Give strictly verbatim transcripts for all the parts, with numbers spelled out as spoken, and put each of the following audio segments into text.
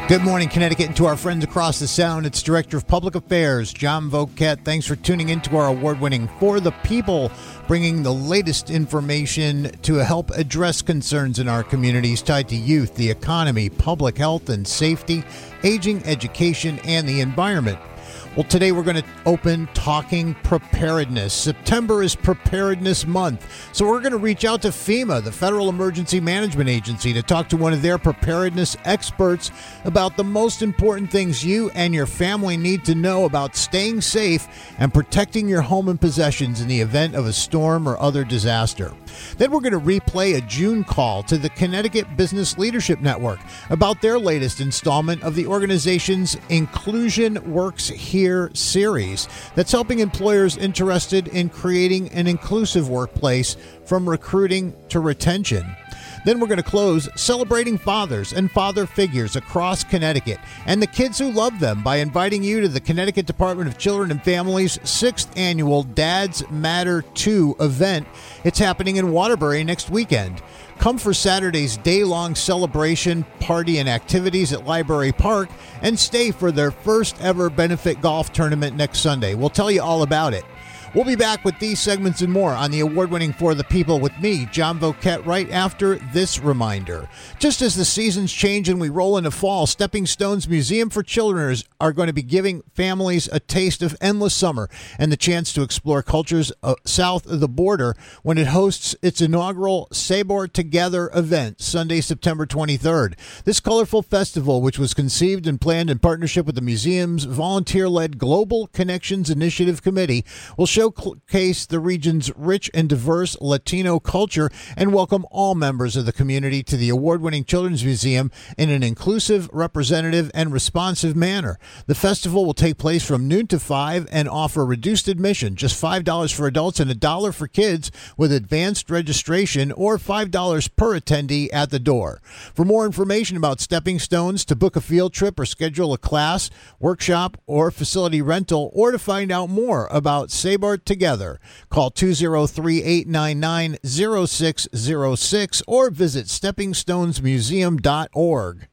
Good morning, Connecticut, and to our friends across the Sound. It's Director of Public Affairs, John Voket. Thanks for tuning in to our award-winning For the People, bringing the latest information to help address concerns in our communities tied to youth, the economy, public health and safety, aging, education, and the environment. Well, today we're going to open Talking Preparedness. September is Preparedness Month, so we're going to reach out to FEMA, the Federal Emergency Management Agency, to talk to one of their preparedness experts about the most important things you and your family need to know about staying safe and protecting your home and possessions in the event of a storm or other disaster. Then we're going to replay a June call to the Connecticut Business Leadership Network about their latest installment of the organization's Inclusion Works Here series that's helping employers interested in creating an inclusive workplace from recruiting to retention. Then we're going to close celebrating fathers and father figures across Connecticut and the kids who love them by inviting you to the Connecticut Department of Children and Families' sixth annual Dads Matter two event. It's happening in Waterbury next weekend. Come for Saturday's day-long celebration, party, and activities at Library Park, and stay for their first ever benefit golf tournament next Sunday. We'll tell you all about it. We'll be back with these segments and more on the award-winning For the People with me, John Voket, right after this reminder. Just as the seasons change and we roll into fall, Stepping Stones Museum for Children are going to be giving families a taste of endless summer and the chance to explore cultures uh, south of the border when it hosts its inaugural Sabor Together event, Sunday, September twenty-third. This colorful festival, which was conceived and planned in partnership with the museum's volunteer-led Global Connections Initiative Committee, will show showcase the region's rich and diverse Latino culture and welcome all members of the community to the award-winning Children's Museum in an inclusive, representative, and responsive manner. The festival will take place from noon to five and offer reduced admission, just five dollars for adults and a dollar for kids with advanced registration, or five dollars per attendee at the door. For more information about Stepping Stones, to book a field trip or schedule a class, workshop, or facility rental, or to find out more about Sabor Together, call two oh three, eight nine nine, oh six oh six or visit stepping stones museum dot org.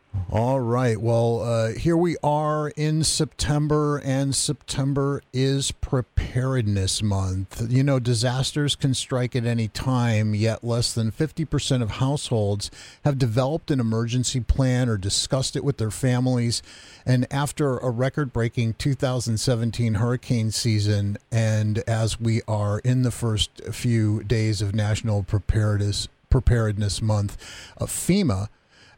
All right. Well, uh, here we are in September, and September is Preparedness Month. You know, disasters can strike at any time, yet less than fifty percent of households have developed an emergency plan or discussed it with their families. And after a record-breaking two thousand seventeen hurricane season, and as we are in the first few days of National Preparedness, Preparedness Month, uh, FEMA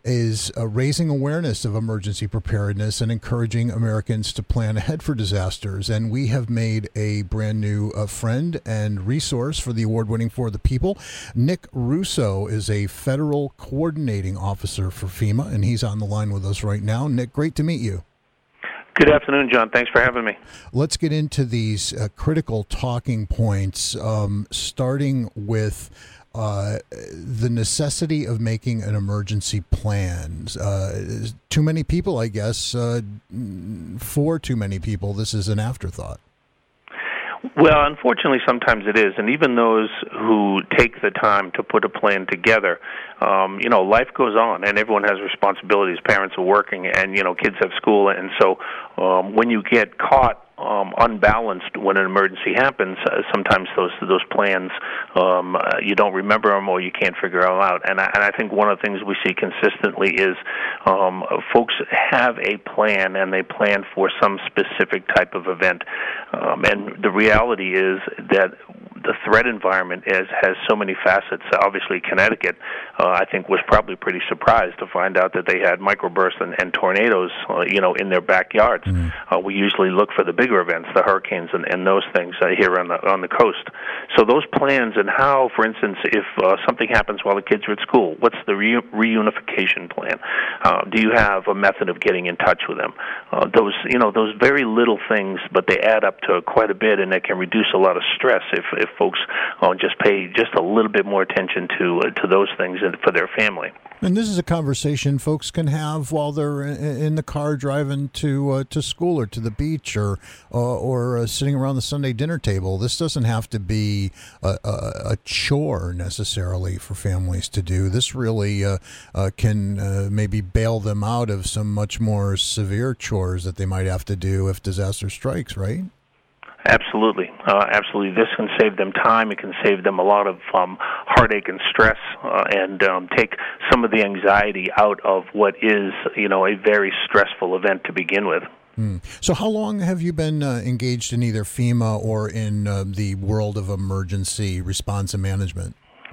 is uh, raising awareness of emergency preparedness and encouraging Americans to plan ahead for disasters. And we have made a brand new uh, friend and resource for the award-winning For the People. Nick Russo is a federal coordinating officer for FEMA, and he's on the line with us right now. Nick, great to meet you. Good afternoon, John. Thanks for having me. Let's get into these uh, critical talking points, um, starting with Uh, the necessity of making an emergency plan. Uh, too many people, I guess, uh, for too many people, this is an afterthought. Well, unfortunately, sometimes it is, and even those who take the time to put a plan together, um, you know, life goes on, and everyone has responsibilities. Parents are working, and, you know, kids have school, and so um, when you get caught Um, unbalanced when an emergency happens, uh, sometimes those those plans um, uh, you don't remember them or you can't figure them out. And I, and I think one of the things we see consistently is um, folks have a plan and they plan for some specific type of event. Um, and the reality is that the threat environment is, has so many facets. Obviously, Connecticut, uh, I think, was probably pretty surprised to find out that they had microbursts and, and tornadoes, uh, you know, in their backyards. Mm-hmm. Uh, we usually look for the bigger events, the hurricanes and, and those things uh, here on the on the coast. So those plans and how, for instance, if uh, something happens while the kids are at school, what's the re- reunification plan? Uh, do you have a method of getting in touch with them? Uh, those, you know, those very little things, but they add up to quite a bit, and they can reduce a lot of stress if if folks uh, just pay just a little bit more attention to uh, to those things for their family. And this is a conversation folks can have while they're in the car driving to uh, to school or to the beach or uh, or uh, sitting around the Sunday dinner table. This doesn't have to be a, a, a chore necessarily for families to do. This really uh, uh, can uh, maybe bail them out of some much more severe chores that they might have to do if disaster strikes, right? Absolutely. Uh, absolutely. This can save them time. It can save them a lot of um, heartache and stress uh, and um, take some of the anxiety out of what is, you know, a very stressful event to begin with. Mm. So how long have you been uh, engaged in either FEMA or in uh, the world of emergency response and management?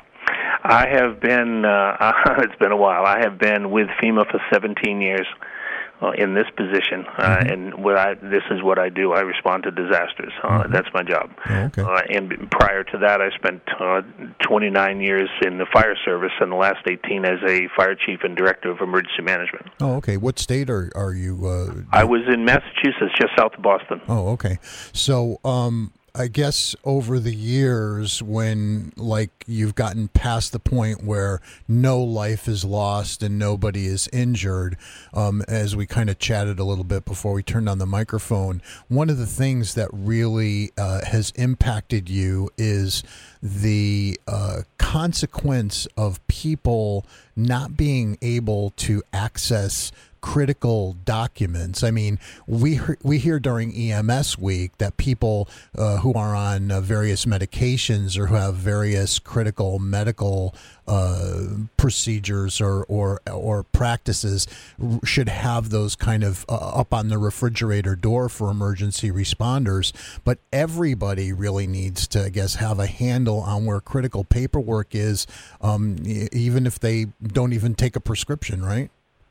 I have been, uh, it's been a while. I have been with FEMA for seventeen years. Uh, in this position, uh, mm-hmm. and what I, this is what I do. I respond to disasters. Uh, mm-hmm. That's my job. Oh, okay. uh, and prior to that, I spent uh, twenty-nine years in the fire service, and the last eighteen as a fire chief and director of emergency management. Oh, okay. What state are are you? Uh, I was in Massachusetts, just south of Boston. Oh, okay. So, um, I guess over the years, when like you've gotten past the point where no life is lost and nobody is injured, um, as we kind of chatted a little bit before we turned on the microphone, one of the things that really uh, has impacted you is the uh, consequence of people not being able to access critical documents. I mean, we we hear during E M S week that people uh, who are on uh, various medications or who have various critical medical uh, procedures or, or or practices should have those kind of uh, up on the refrigerator door for emergency responders. But everybody really needs to, I guess, have a handle on where critical paperwork is, um, even if they don't even take a prescription, right?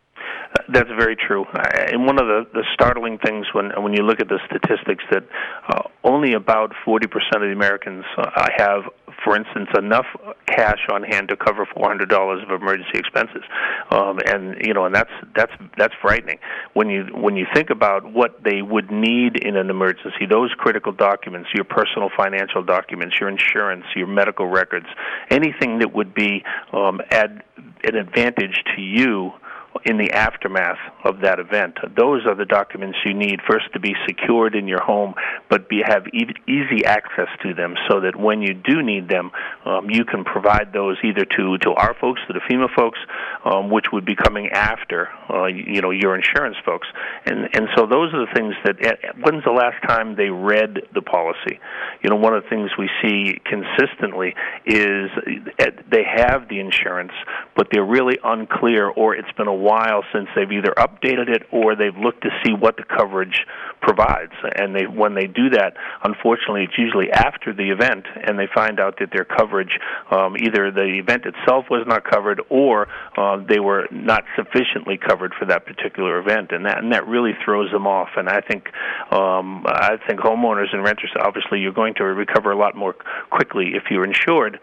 That's very true. And one of the, the startling things when when you look at the statistics that uh, only about forty percent of the Americans uh, have, for instance, enough cash on hand to cover four hundred dollars of emergency expenses, um, and you know, and that's that's that's frightening. When you when you think about what they would need in an emergency, those critical documents, your personal financial documents, your insurance, your medical records, anything that would be um, add an advantage to you in the aftermath of that event. Those are the documents you need, first to be secured in your home, but be, have e- easy access to them so that when you do need them, um, you can provide those either to, to our folks, to the FEMA folks, um, which would be coming after, uh, you know, your insurance folks. And, and so those are the things that, when's the last time they read the policy? You know, one of the things we see consistently is they have the insurance, but they're really unclear, or it's been a while since they've either updated it or they've looked to see what the coverage provides. And they, when they do that, unfortunately, it's usually after the event, and they find out that their coverage, um, either the event itself was not covered or uh, they were not sufficiently covered for that particular event, and that and that really throws them off. And I think um, I think homeowners and renters, obviously, you're going to recover a lot more quickly if you're insured.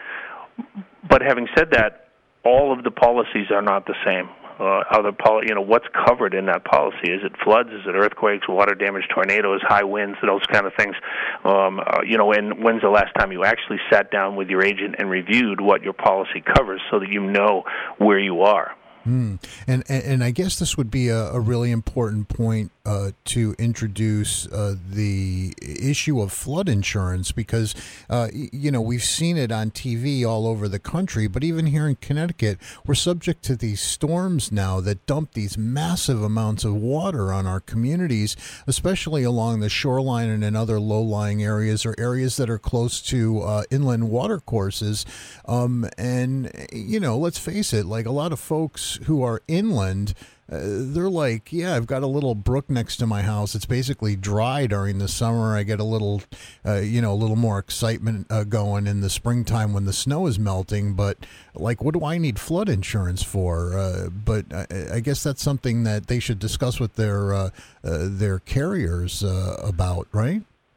But having said that, all of the policies are not the same. Uh, other poli- you know, what's covered in that policy? Is it floods? Is it earthquakes, water damage, tornadoes, high winds, those kind of things? Um, uh, you know, and when's the last time you actually sat down with your agent and reviewed what your policy covers so that you know where you are? Mm. And, and and I guess this would be a, a really important point uh, to introduce uh, the issue of flood insurance, because, uh, you know, we've seen it on T V all over the country, but even here in Connecticut, we're subject to these storms now that dump these massive amounts of water on our communities, especially along the shoreline and in other low-lying areas or areas that are close to uh, inland water courses. Um, and, you know, let's face it, like a lot of folks who are inland, uh, they're like, yeah, I've got a little brook next to my house. It's basically dry during the summer. I get a little, uh, you know, a little more excitement uh, going in the springtime when the snow is melting. But like, what do I need flood insurance for? Uh, but I, I guess that's something that they should discuss with their uh, uh, their carriers uh, about, right?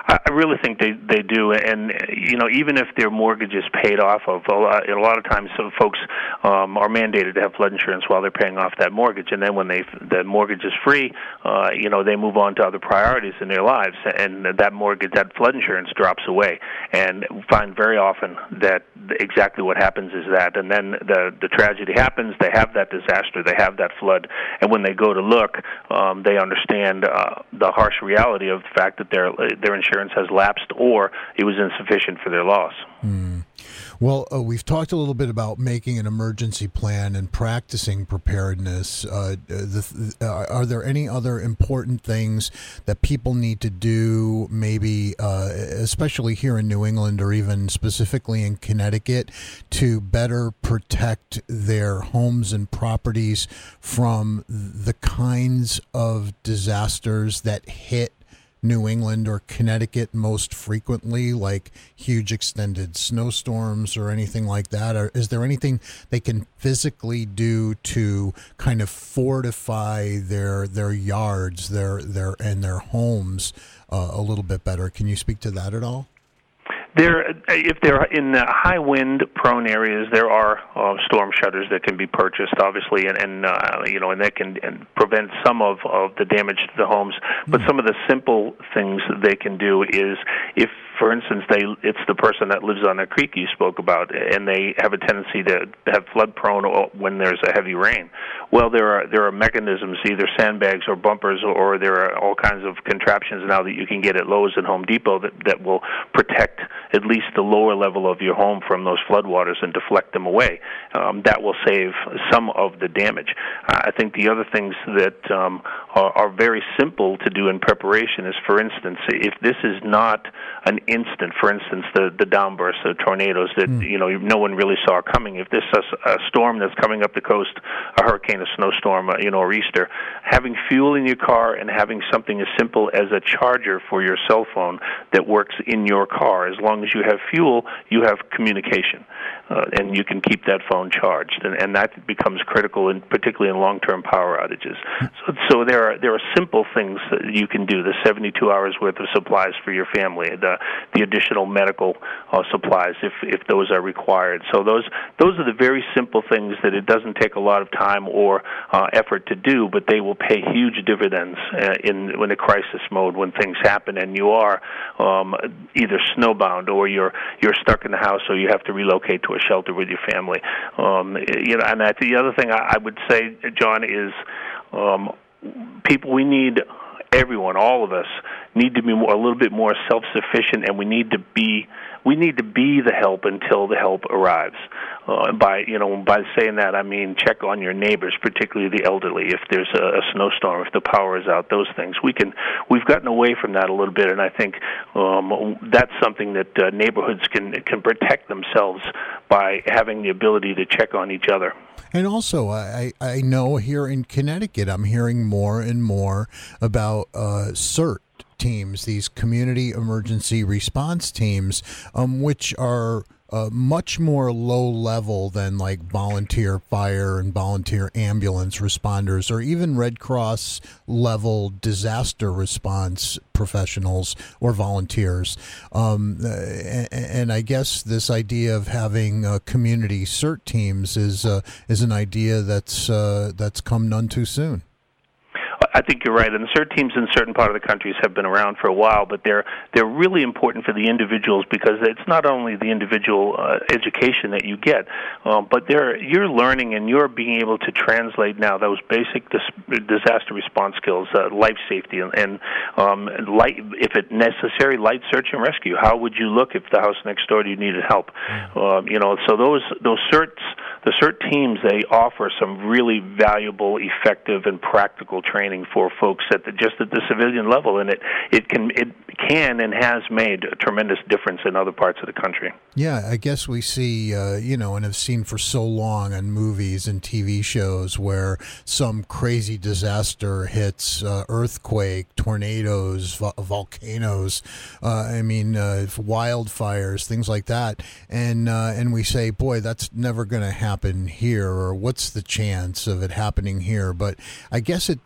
I really think they they do, and you know, even if their mortgage is paid off of, a lot, a lot of times some folks um, are mandated to have flood insurance while they're paying off that mortgage, and then when they the mortgage is free, uh, you know, they move on to other priorities in their lives, and that mortgage, that flood insurance drops away, and find very often that exactly what happens is that, and then the the tragedy happens. They have that disaster, they have that flood, and when they go to look, um, they understand uh, the harsh reality of the fact that their their insurance has lapsed or it was insufficient for their loss. Mm. Well, uh, we've talked a little bit about making an emergency plan and practicing preparedness. Uh, the, uh, are there any other important things that people need to do, maybe uh, especially here in New England or even specifically in Connecticut, to better protect their homes and properties from the kinds of disasters that hit New England or Connecticut most frequently, like huge extended snowstorms or anything like that? Or is there anything they can physically do to kind of fortify their their yards, their their and their homes uh, a little bit better? Can you speak to that at all? There, if they're in uh, high wind-prone areas, there are uh, storm shutters that can be purchased, obviously, and, and uh, you know, and that can and prevent some of, of the damage to the homes. But some of the simple things that they can do is, if, for instance, they it's the person that lives on a creek you spoke about, and they have a tendency to have flood-prone when there's a heavy rain. Well, there are there are mechanisms, either sandbags or bumpers, or, or there are all kinds of contraptions now that you can get at Lowe's and Home Depot that, that will protect at least the lower level of your home from those floodwaters and deflect them away. Um, that will save some of the damage. Uh, I think the other things that um, are, are very simple to do in preparation is, for instance, if this is not an instant, for instance, the, the downbursts, the tornadoes that mm. you know no one really saw coming. If this is a, a storm that's coming up the coast, a hurricane, a snowstorm, uh, you know, or Easter, having fuel in your car and having something as simple as a charger for your cell phone that works in your car. As long as you have fuel, you have communication, uh, and you can keep that phone charged, and, and that becomes critical, in, particularly in long-term power outages. So, so there are there are simple things that you can do. The seventy-two hours worth of supplies for your family, the the additional medical uh, supplies if if those are required. So those those are the very simple things that it doesn't take a lot of time or uh, effort to do, but they will pay huge dividends uh, in when a crisis mode, when things happen and you are um, either snowbound or you're you're stuck in the house, or you have to relocate to a shelter with your family. Um, you know, and I, the other thing I, I would say, John, is um, people. We need everyone, all of us, need to be more, a little bit more self-sufficient, and we need to be we need to be the help until the help arrives. Uh, by you know, by saying that, I mean check on your neighbors, particularly the elderly. If there's a, a snowstorm, if the power is out, those things we can we've gotten away from that a little bit, and I think um, that's something that uh, neighborhoods can can protect themselves by having the ability to check on each other. And also, I, I know here in Connecticut, I'm hearing more and more about uh, CERT teams, these community emergency response teams, um, which are uh, much more low level than like volunteer fire and volunteer ambulance responders, or even Red Cross level disaster response professionals or volunteers. Um, and, and I guess this idea of having uh, community CERT teams is uh, is an idea that's uh, that's come none too soon. I think you're right, and the CERT teams in certain part of the countries have been around for a while, but they're they're really important for the individuals, because it's not only the individual uh, education that you get, uh, but they're, you're learning and you're being able to translate now those basic dis- disaster response skills, uh, life safety, and, and um, light, if it necessary, light search and rescue. How would you look if the house next door to you needed help? Uh, you know, so those those CERTs, the CERT teams, they offer some really valuable, effective, and practical training for folks at the, just at the civilian level, and it, it can it can and has made a tremendous difference in other parts of the country. Yeah, I guess we see, uh, you know, and have seen for so long on movies and T V shows where some crazy disaster hits, uh, earthquake, tornadoes, vo- volcanoes, uh, I mean, uh, wildfires, things like that, and uh, and we say, boy, that's never going to happen here, or what's the chance of it happening here? But I guess it does happen.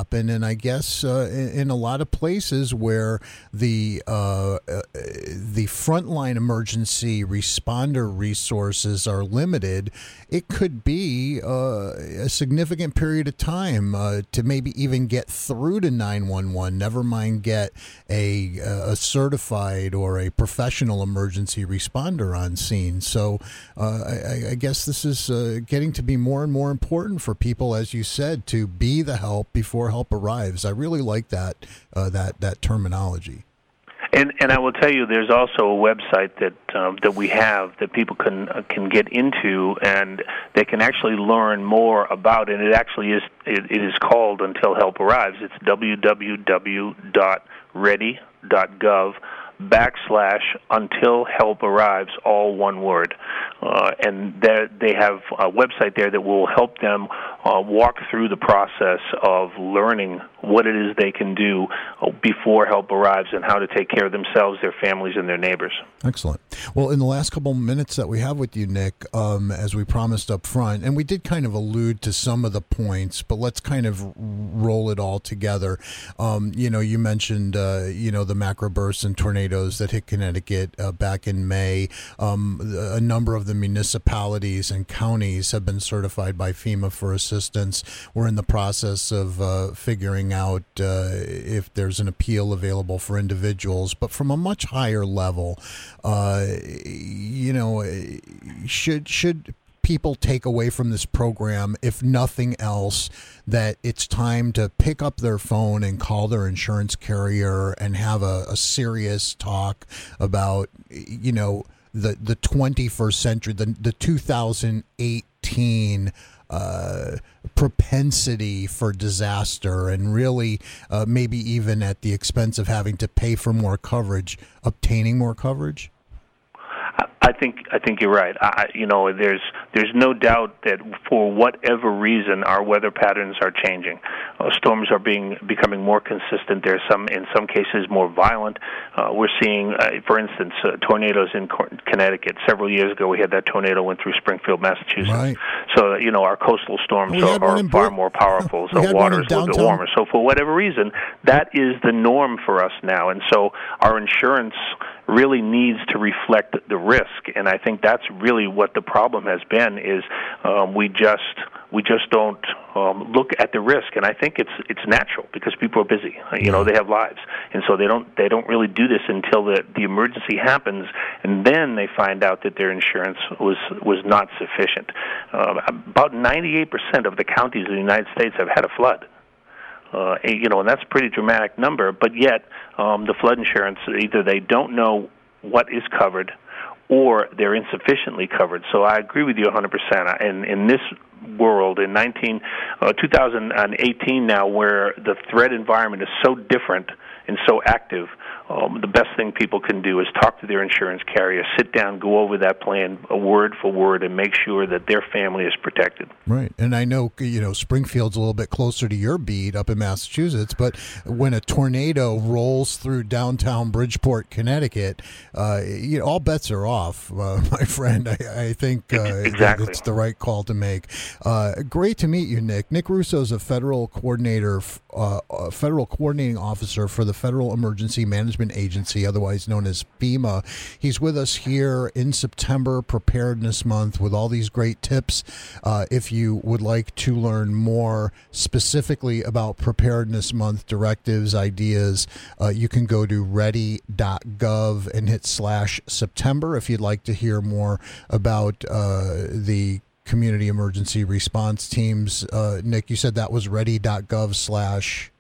happen. And I guess uh, in, in a lot of places where the uh, uh, the frontline emergency responder resources are limited, it could be uh, a significant period of time uh, to maybe even get through to nine one one, never mind get a, a certified or a professional emergency responder on scene. So uh, I, I guess this is uh, getting to be more and more important for people, as you said, to be the help before help arrives. I really like that uh, that that terminology. And and I will tell you, there's also a website that um, that we have that people can uh, can get into, and they can actually learn more about it. And it actually is it, it is called Until Help Arrives. It's w w w dot ready dot gov backslash until help arrives, all one word. Uh, and they have a website there that will help them uh, walk through the process of learning what it is they can do before help arrives and how to take care of themselves, their families, and their neighbors. Excellent. Well, in the last couple minutes that we have with you, Nick, um, as we promised up front, and we did kind of allude to some of the points, but let's kind of roll it all together. Um, you know, you mentioned, uh, you know, the macro bursts and tornadoes that hit Connecticut uh, back in May. Um, a number of the municipalities and counties have been certified by FEMA for assistance. We're in the process of uh, figuring out uh, if there's an appeal available for individuals, but from a much higher level, uh, you know, should should people take away from this program, if nothing else, that it's time to pick up their phone and call their insurance carrier and have a, a serious talk about, you know, the, the twenty-first century, the, the two thousand eighteen uh, propensity for disaster, and really uh, maybe even at the expense of having to pay for more coverage, obtaining more coverage? I think I think you're right. I, you know, there's there's no doubt that for whatever reason, our weather patterns are changing. Uh, storms are being becoming more consistent. There's some, in some cases, more violent. Uh, we're seeing, uh, for instance, uh, tornadoes in Connecticut. Several years ago, we had that tornado went through Springfield, Massachusetts. Right. So you know, our coastal storms we are, are far Bur- more powerful. So water is a little bit warmer. So for whatever reason, that is the norm for us now. And so our insurance really needs to reflect the risk, and I think that's really what the problem has been. Is um, we just we just don't um, look at the risk, and I think it's it's natural because people are busy. You know, they have lives, and so they don't they don't really do this until the the emergency happens, and then they find out that their insurance was was not sufficient. Uh, about ninety-eight percent of the counties in the United States have had a flood. Uh, you know, and that's a pretty dramatic number, but yet um, the flood insurance, either they don't know what is covered or they're insufficiently covered. So I agree with you one hundred percent. And in this world, in nineteen, uh, two thousand eighteen now, where the threat environment is so different and so active, um, the best thing people can do is talk to their insurance carrier, sit down, go over that plan uh, word for word, and make sure that their family is protected. Right. And I know, you know, Springfield's a little bit closer to your beat up in Massachusetts, but when a tornado rolls through downtown Bridgeport, Connecticut, uh, you know, all bets are off, uh, my friend. I, I think uh, exactly. it's the right call to make. Uh, great to meet you, Nick. Nick Russo is a federal coordinator, uh, a federal coordinating officer for the Federal Emergency Management Agency, otherwise known as FEMA. He's with us here in September, Preparedness Month, with all these great tips. Uh, if you would like to learn more specifically about Preparedness Month directives, ideas, uh, you can go to ready dot gov and hit slash September. If you'd like to hear more about uh, the community emergency response teams, uh, Nick, you said that was ready dot gov slash.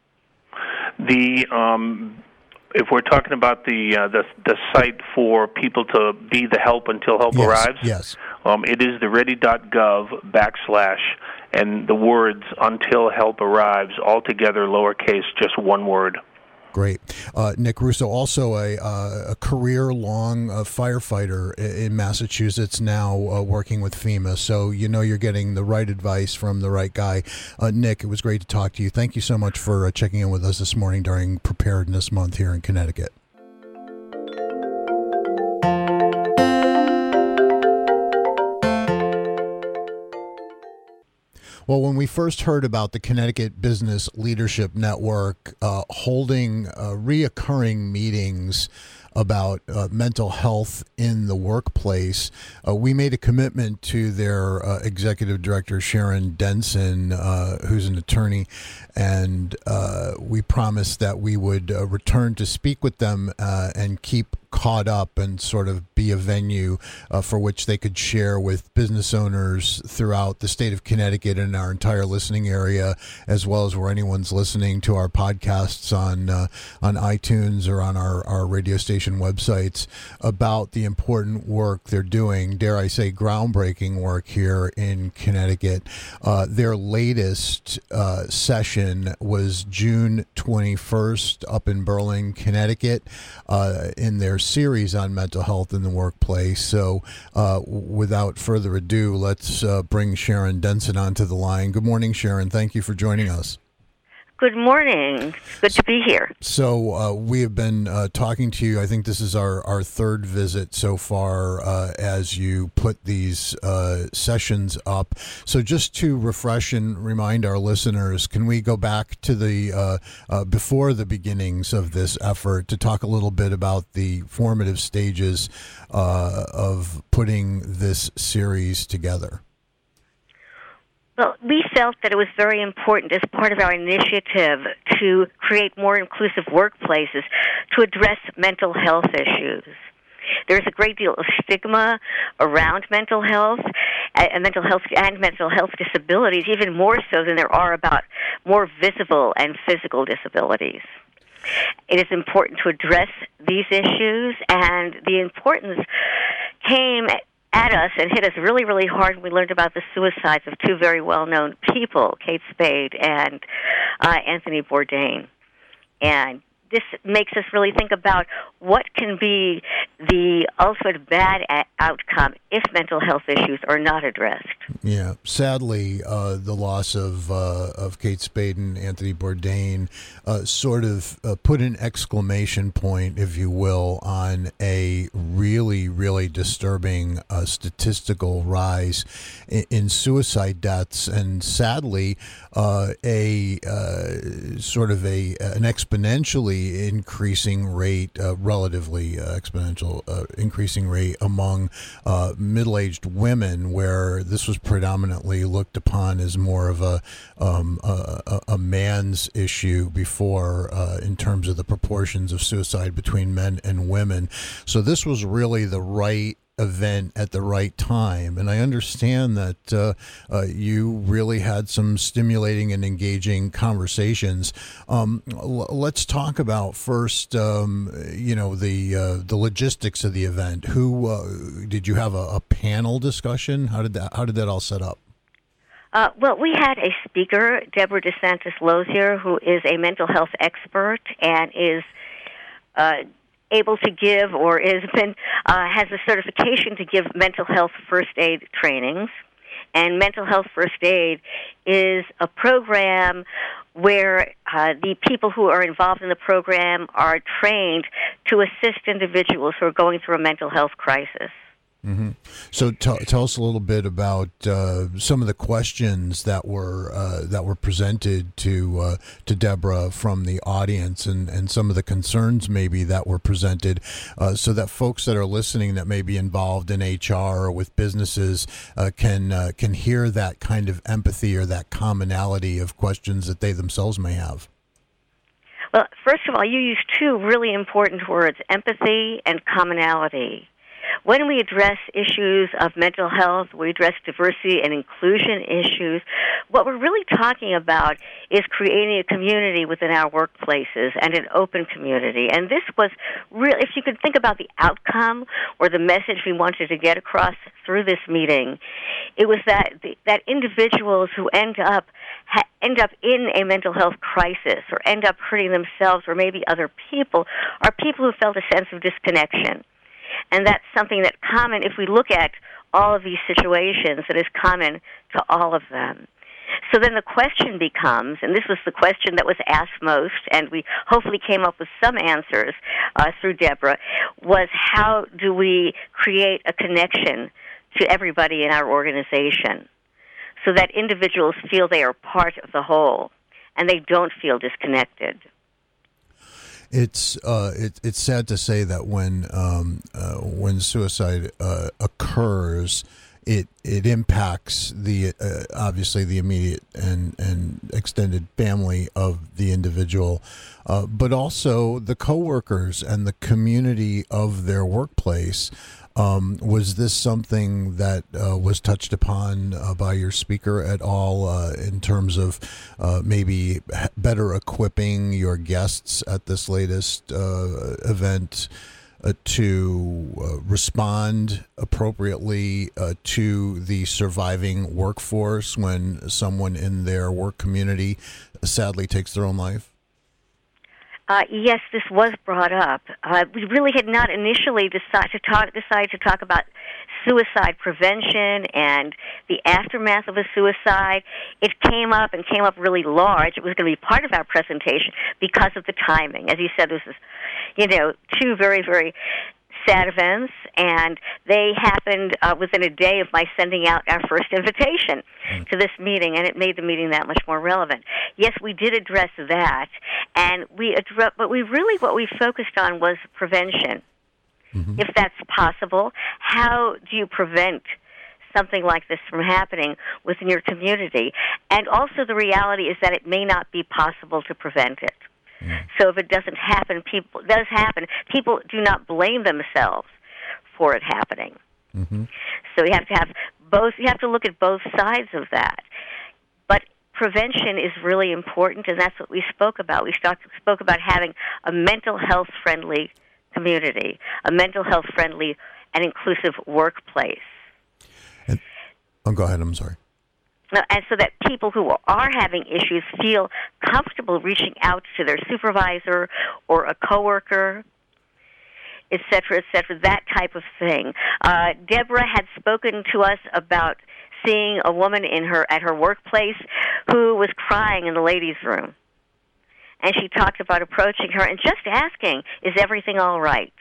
The um, if we're talking about the uh, the the site for people to be the help until help yes, arrives, yes, um, it is the ready dot gov backslash and the words until help arrives, all together, lowercase, just one word. Great. Uh, Nick Russo, also a, uh, a career-long uh, firefighter in Massachusetts, now uh, working with FEMA. So you know you're getting the right advice from the right guy. Uh, Nick, it was great to talk to you. Thank you so much for uh, checking in with us this morning during Preparedness Month here in Connecticut. Well, Well, when we first heard about the Connecticut Business Leadership Network uh, holding uh, reoccurring meetings about uh, mental health in the workplace, uh, we made a commitment to their uh, executive director, Sharon Denson, uh, who's an attorney, and uh, we promised that we would uh, return to speak with them uh, and keep caught up and sort of be a venue uh, for which they could share with business owners throughout the state of Connecticut and our entire listening area, as well as where anyone's listening to our podcasts on uh, on iTunes or on our, our radio station websites, about the important work they're doing, dare I say groundbreaking work here in Connecticut. Uh, their latest uh, session was June twenty-first up in Berlin, Connecticut, uh, in their series on mental health in the workplace. So uh, without further ado, let's uh, bring Sharon Denson onto the line. Good morning, Sharon. Thank you for joining us. Good morning. Good to be here. So uh, we have been uh, talking to you. I think this is our, our third visit so far uh, as you put these uh, sessions up. So just to refresh and remind our listeners, can we go back to the uh, uh, before the beginnings of this effort to talk a little bit about the formative stages uh, of putting this series together? Well, we felt that it was very important as part of our initiative to create more inclusive workplaces to address mental health issues. There's a great deal of stigma around mental health and mental health and mental health disabilities, even more so than there are about more visible and physical disabilities. It is important to address these issues, and the importance came at us and hit us really, really hard when we learned about the suicides of two very well-known people, Kate Spade and uh, Anthony Bourdain. And this makes us really think about what can be the ultimate bad a- outcome if mental health issues are not addressed. Yeah, sadly, uh, the loss of uh, of Kate Spade and Anthony Bourdain uh, sort of uh, put an exclamation point, if you will, on a really, really disturbing uh, statistical rise in, in suicide deaths, and sadly, uh, a uh, sort of a an exponentially increasing rate, uh, relatively uh, exponential uh, increasing rate among uh, middle-aged women, where this was predominantly looked upon as more of a um, a, a man's issue before, uh, in terms of the proportions of suicide between men and women. So this was really the right event at the right time, and I understand that uh, uh, you really had some stimulating and engaging conversations. Um, l- let's talk about first, um, you know, the uh, the logistics of the event. Who uh, did you have a, a panel discussion? How did that How did that all set up? Uh, well, we had a speaker, Deborah DeSantis Lozier, who is a mental health expert and is Uh, able to give or is been uh, has a certification to give mental health first aid trainings. And mental health first aid is a program where uh, the people who are involved in the program are trained to assist individuals who are going through a mental health crisis. Mm-hmm. So t- tell us a little bit about uh, some of the questions that were uh, that were presented to uh, to Deborah from the audience, and, and some of the concerns maybe that were presented, uh, so that folks that are listening that may be involved in H R or with businesses uh, can uh, can hear that kind of empathy or that commonality of questions that they themselves may have. Well, first of all, you used two really important words, empathy and commonality. When we address issues of mental health, we address diversity and inclusion issues, what we're really talking about is creating a community within our workplaces and an open community. And this was really, if you could think about the outcome or the message we wanted to get across through this meeting, it was that the, that individuals who end up ha, end up in a mental health crisis or end up hurting themselves or maybe other people are people who felt a sense of disconnection. And that's something that's common if we look at all of these situations, that is common to all of them. So then the question becomes, and this was the question that was asked most, and we hopefully came up with some answers uh, through Deborah, was how do we create a connection to everybody in our organization? so that individuals feel they are part of the whole and they don't feel disconnected. It's uh, it, it's sad to say that when um, uh, when suicide uh, occurs, it it impacts the uh, obviously the immediate and, and extended family of the individual, uh, but also the coworkers and the community of their workplace. Um, was this something that uh, was touched upon uh, by your speaker at all uh, in terms of uh, maybe better equipping your guests at this latest uh, event uh, to uh, respond appropriately uh, to the surviving workforce when someone in their work community sadly takes their own life? Uh, yes, this was brought up. Uh, we really had not initially decided to talk, decided to talk about suicide prevention and the aftermath of a suicide. It came up and came up really large. It was going to be part of our presentation because of the timing. As you said, this is, you know, two very, very sad events, and they happened uh, within a day of my sending out our first invitation mm. to this meeting, and it made the meeting that much more relevant. Yes, we did address that, and we address, but we really, what we focused on was prevention. Mm-hmm. If that's possible, how do you prevent something like this from happening within your community? And also the reality is that it may not be possible to prevent it. So if it doesn't happen, people it does happen. People do not blame themselves for it happening. Mm-hmm. So you have to have both. You have to look at both sides of that. But prevention is really important, and that's what we spoke about. We spoke, spoke about having a mental health friendly community, a mental health friendly and inclusive workplace. And, oh, go ahead. I'm sorry. And so that people who are having issues feel comfortable reaching out to their supervisor or a coworker, et cetera, et cetera, that type of thing. Uh, Deborah had spoken to us about seeing a woman in her at her workplace who was crying in the ladies' room. And she talked about approaching her and just asking, is everything all right?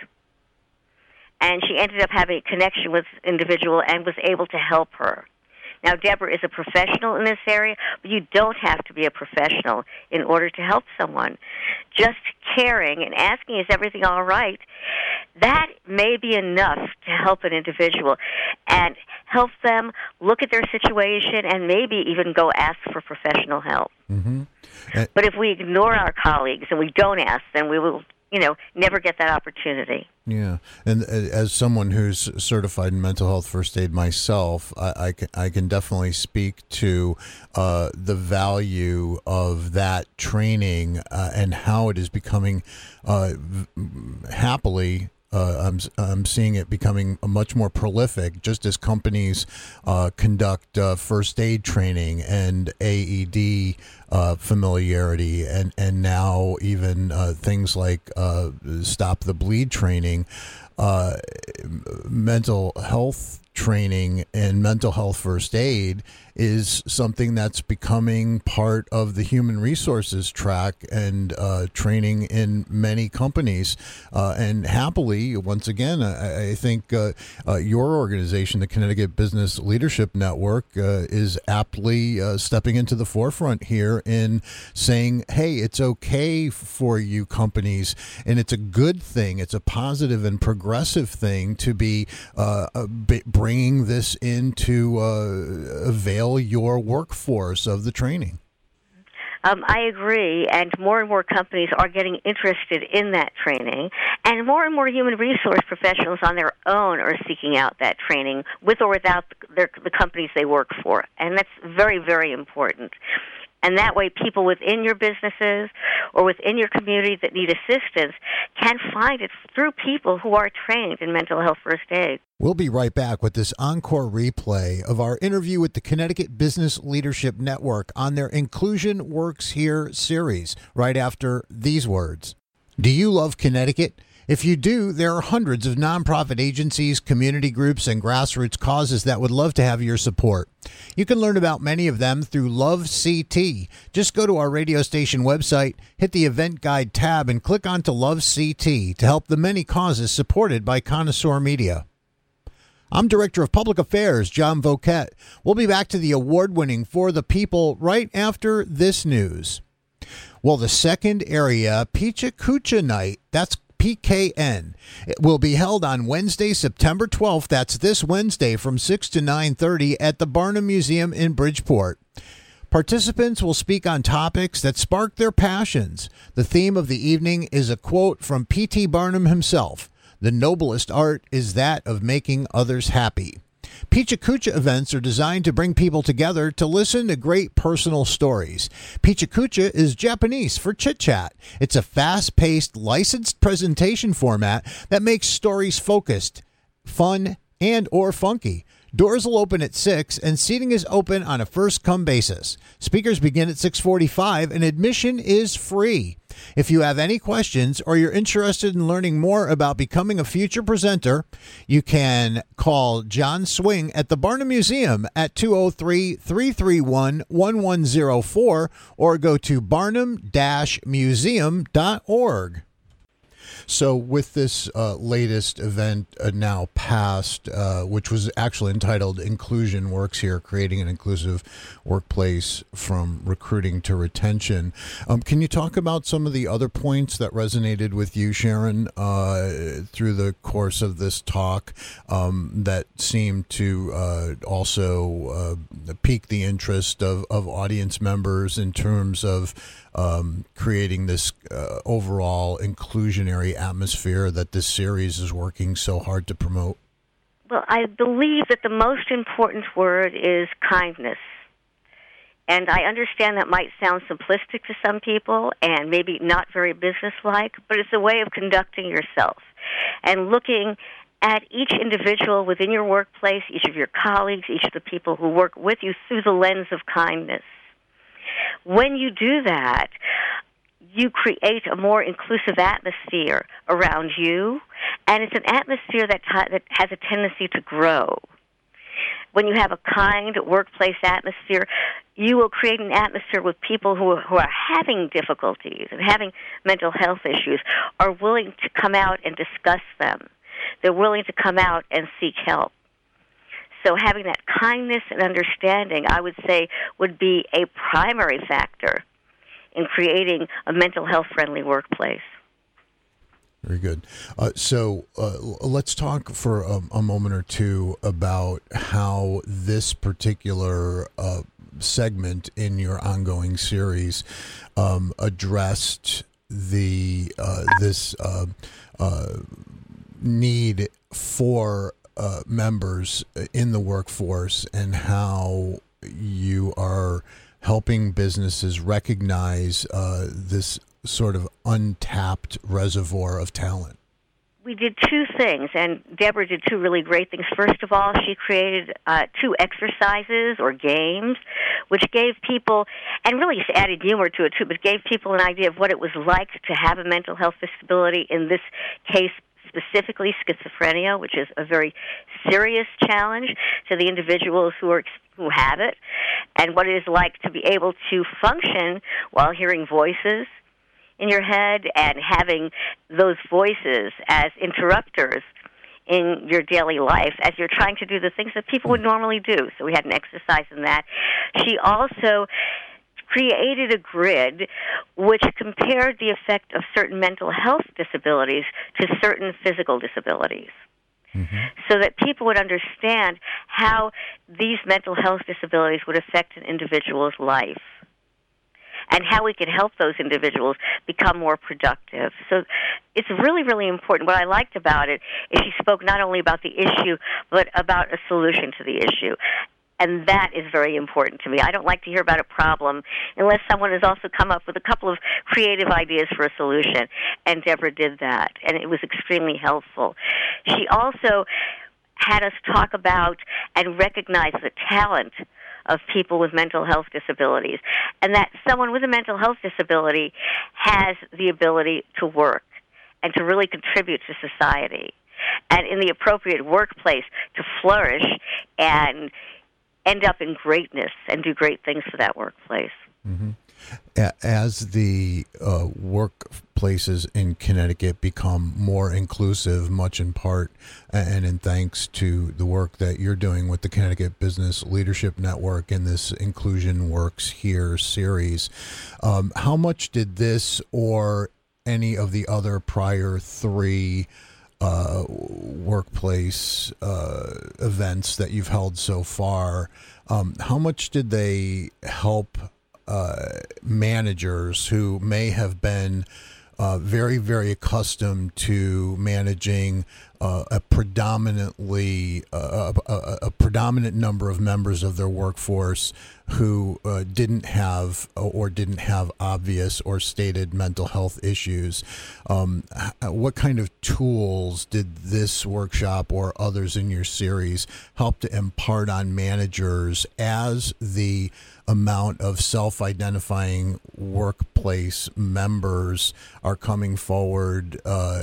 And she ended up having a connection with this individual and was able to help her. Now, Deborah is a professional in this area, but you don't have to be a professional in order to help someone. Just caring and asking, is everything all right, that may be enough to help an individual and help them look at their situation and maybe even go ask for professional help. Mm-hmm. Uh, but if we ignore our colleagues and we don't ask, then we will, you know, never get that opportunity. Yeah, and as someone who's certified in mental health first aid myself, I, I, can, I can definitely speak to uh, the value of that training uh, and how it is becoming uh, happily. Uh, I'm I'm seeing it becoming much more prolific, just as companies uh, conduct uh, first aid training and A E D uh, familiarity, and and now even uh, things like uh, Stop the Bleed training, uh, mental health training and mental health first aid is something that's becoming part of the human resources track and uh, training in many companies. Uh, and happily, once again, I, I think uh, uh, your organization, the Connecticut Business Leadership Network, uh, is aptly uh, stepping into the forefront here in saying, hey, it's okay for you companies, and it's a good thing. It's a positive and progressive thing to be uh, bringing this into uh, avail your workforce of the training. Um, I agree, and more and more companies are getting interested in that training, and more and more human resource professionals on their own are seeking out that training with or without their, the companies they work for, and that's very, very important. And that way people within your businesses or within your community that need assistance can find it through people who are trained in mental health first aid. We'll be right back with this encore replay of our interview with the Connecticut Business Leadership Network on their Inclusion Works Here series, right after these words. Do you love Connecticut? If you do, there are hundreds of nonprofit agencies, community groups, and grassroots causes that would love to have your support. You can learn about many of them through Love C T. Just go to our radio station website, hit the event guide tab, and click on to Love C T to help the many causes supported by Connoisseur Media. I'm Director of Public Affairs, John Voket. We'll be back to the award-winning For the People right after this news. Well, the second area Picha Kucha Night, that's P K N. It will be held on Wednesday, September twelfth. That's this Wednesday from six to nine thirty at the Barnum Museum in Bridgeport. Participants will speak on topics that spark their passions. The theme of the evening is a quote from P T Barnum himself. The noblest art is that of making others happy. Picha Kucha events are designed to bring people together to listen to great personal stories. Picha Kucha is Japanese for chit-chat. It's a fast-paced, licensed presentation format that makes stories focused, fun, and or funky. Doors will open at six, and seating is open on a first-come basis. Speakers begin at six forty-five, and admission is free. If you have any questions or you're interested in learning more about becoming a future presenter, you can call John Swing at the Barnum Museum at two oh three, three three one, one one oh four or go to barnum dash museum dot org. So with this uh, latest event uh, now passed, uh, which was actually entitled Inclusion Works Here, Creating an Inclusive Workplace from Recruiting to Retention, um, can you talk about some of the other points that resonated with you, Sharon, uh, through the course of this talk um, that seemed to uh, also uh, pique the interest of, of audience members in terms of Um, creating this uh, overall inclusionary atmosphere that this series is working so hard to promote? Well, I believe that the most important word is kindness. And I understand that might sound simplistic to some people and maybe not very businesslike, but it's a way of conducting yourself and looking at each individual within your workplace, each of your colleagues, each of the people who work with you through the lens of kindness. When you do that, you create a more inclusive atmosphere around you, and it's an atmosphere that, t- that has a tendency to grow. When you have a kind workplace atmosphere, you will create an atmosphere with people who are, who are having difficulties and having mental health issues are willing to come out and discuss them. They're willing to come out and seek help. So having that kindness and understanding, I would say, would be a primary factor in creating a mental health-friendly workplace. Very good. Uh, so uh, let's talk for a, a moment or two about how this particular uh, segment in your ongoing series um, addressed the uh, this uh, uh, need for Uh, members in the workforce and how you are helping businesses recognize uh, this sort of untapped reservoir of talent. We did two things, and Deborah did two really great things. First of all, she created uh, two exercises or games, which gave people, and really added humor to it too, but gave people an idea of what it was like to have a mental health disability, in this case specifically schizophrenia, which is a very serious challenge to the individuals who are who have it, and what it is like to be able to function while hearing voices in your head and having those voices as interrupters in your daily life as you're trying to do the things that people would normally do. So we had an exercise in that. She also created a grid which compared the effect of certain mental health disabilities to certain physical disabilities. Mm-hmm. So that people would understand how these mental health disabilities would affect an individual's life and how we can help those individuals become more productive. So it's really, really important. What I liked about it is she spoke not only about the issue, but about a solution to the issue. And that is very important to me. I don't like to hear about a problem unless someone has also come up with a couple of creative ideas for a solution. And Deborah did that, and it was extremely helpful. She also had us talk about and recognize the talent of people with mental health disabilities, and that someone with a mental health disability has the ability to work and to really contribute to society, and in the appropriate workplace to flourish and end up in greatness and do great things for that workplace. Mm-hmm. As the uh, workplaces in Connecticut become more inclusive, much in part and in thanks to the work that you're doing with the Connecticut Business Leadership Network and this Inclusion Works Here series, um, how much did this or any of the other prior three uh, workplace uh, events that you've held so far, um, how much did they help Uh, managers who may have been uh, very, very accustomed to managing uh, a predominantly uh, a, a predominant number of members of their workforce who uh, didn't have or didn't have obvious or stated mental health issues. Um, what kind of tools did this workshop or others in your series help to impart on managers as the amount of self-identifying workplace members are coming forward uh,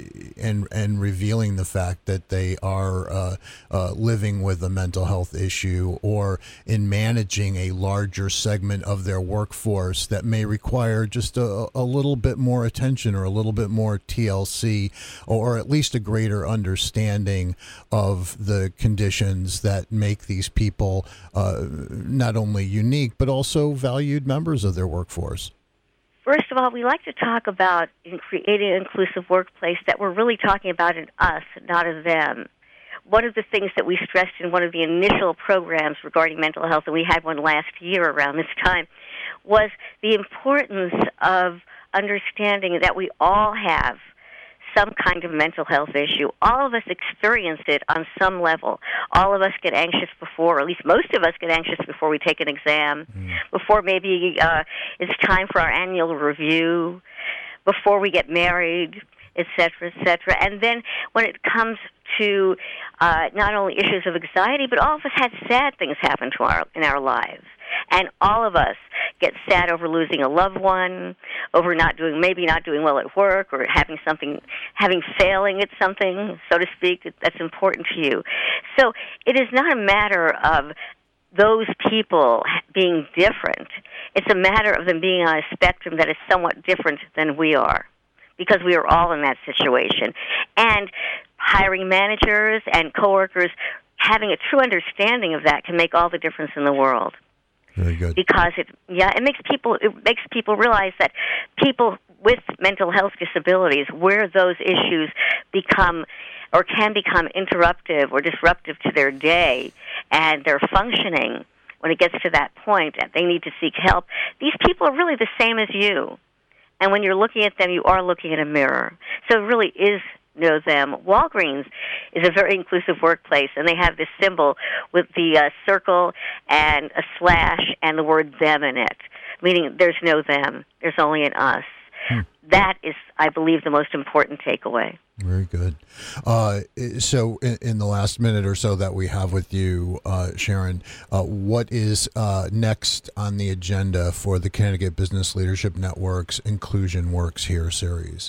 and and revealing the fact that they are uh, uh, living with a mental health issue, or in managing a larger segment of their workforce that may require just a, a little bit more attention or a little bit more T L C, or at least a greater understanding of the conditions that make these people uh, not only unique but also valued members of their workforce? First of all, we like to talk about in creating an inclusive workplace that we're really talking about an us, not a them. One of the things that we stressed in one of the initial programs regarding mental health, and we had one last year around this time, was the importance of understanding that we all have some kind of mental health issue. All of us experienced it on some level. All of us get anxious before, or at least most of us get anxious before we take an exam, mm. before maybe uh, it's time for our annual review, before we get married, et cetera, et cetera. And then when it comes to uh, not only issues of anxiety, but all of us had sad things happen to our in our lives. And all of us get sad over losing a loved one, over not doing, maybe not doing well at work, or having something, having failing at something, so to speak, that's important to you. So it is not a matter of those people being different. It's a matter of them being on a spectrum that is somewhat different than we are, because we are all in that situation. And hiring managers and coworkers having a true understanding of that can make all the difference in the world. Very good. Because it, yeah, it makes people it makes people realize that people with mental health disabilities, where those issues become or can become interruptive or disruptive to their day and their functioning, when it gets to that point that they need to seek help, these people are really the same as you. And when you're looking at them, you are looking at a mirror. So it really is know them. Walgreens is a very inclusive workplace, and they have this symbol with the uh, circle and a slash and the word them in it, meaning there's no them. There's only an us. Hmm. That is, I believe, the most important takeaway. Very good. Uh, so in, in the last minute or so that we have with you, uh, Sharon, uh, what is uh, next on the agenda for the Connecticut Business Leadership Network's Inclusion Works Here series?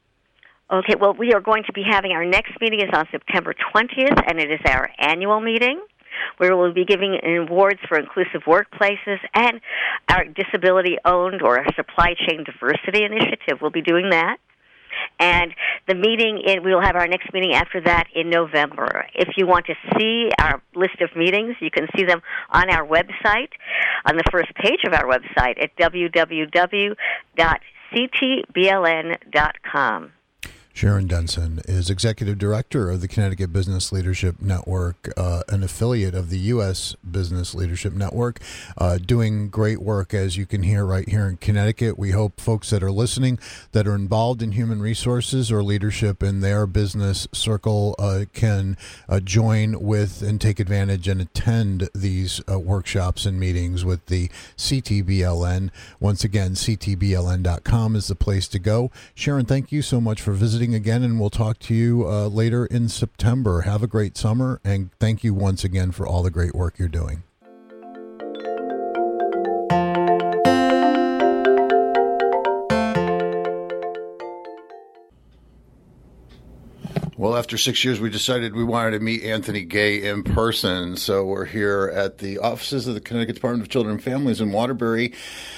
Okay, well, we are going to be having our next meeting is on September twentieth, and it is our annual meeting, where we'll be giving awards for inclusive workplaces, and our disability-owned or supply chain diversity initiative. We'll be doing that. And the meeting, in, we will have our next meeting after that in November. If you want to see our list of meetings, you can see them on our website, on the first page of our website at w w w dot c t b l n dot com. Sharon Denson is Executive Director of the Connecticut Business Leadership Network, uh, an affiliate of the U S Business Leadership Network, uh, doing great work, as you can hear right here in Connecticut. We hope folks that are listening that are involved in human resources or leadership in their business circle uh, can uh, join with and take advantage and attend these uh, workshops and meetings with the C T B L N. Once again, c t b l n dot com is the place to go. Sharon, thank you so much for visiting again, and we'll talk to you uh, later in September. Have a great summer, and thank you once again for all the great work you're doing. Well, after six years, we decided we wanted to meet Anthony Gay in person. So we're here at the offices of the Connecticut Department of Children and Families in Waterbury